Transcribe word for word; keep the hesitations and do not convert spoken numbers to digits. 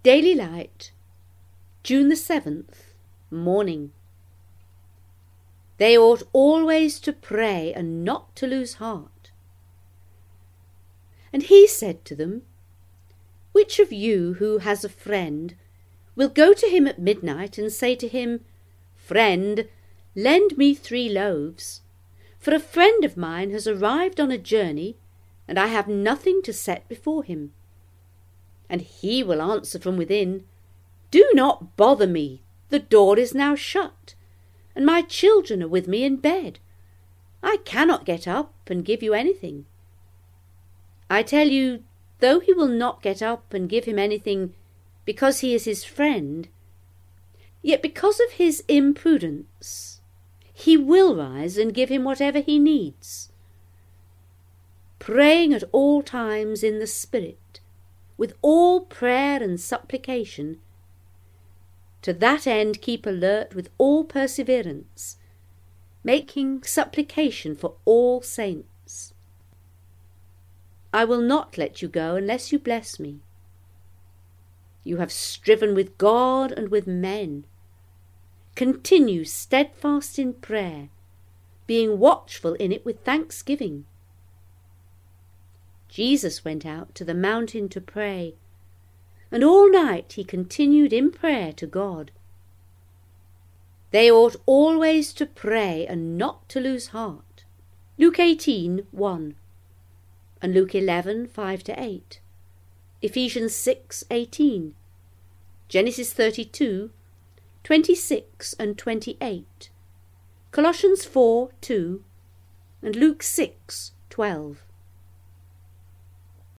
Daily Light, June the seventh, morning. They ought always to pray and not to lose heart. And he said to them, Which of you who has a friend will go to him at midnight and say to him, Friend, lend me three loaves, for a friend of mine has arrived on a journey, and I have nothing to set before him. And he will answer from within, Do not bother me, the door is now shut, and my children are with me in bed. I cannot get up and give you anything. I tell you, though he will not get up and give him anything because he is his friend, yet because of his imprudence he will rise and give him whatever he needs. Praying at all times in the Spirit, with all prayer and supplication, to that end keep alert with all perseverance, making supplication for all saints. I will not let you go unless you bless me. You have striven with God and with men. Continue steadfast in prayer, being watchful in it with thanksgiving. Jesus went out to the mountain to pray, and all night he continued in prayer to God. They ought always to pray and not to lose heart. Luke eighteen, one, and Luke eleven, five to eight, Ephesians six, eighteen, Genesis thirty-two, twenty-six and twenty-eight, Colossians four, two, and Luke six, twelve.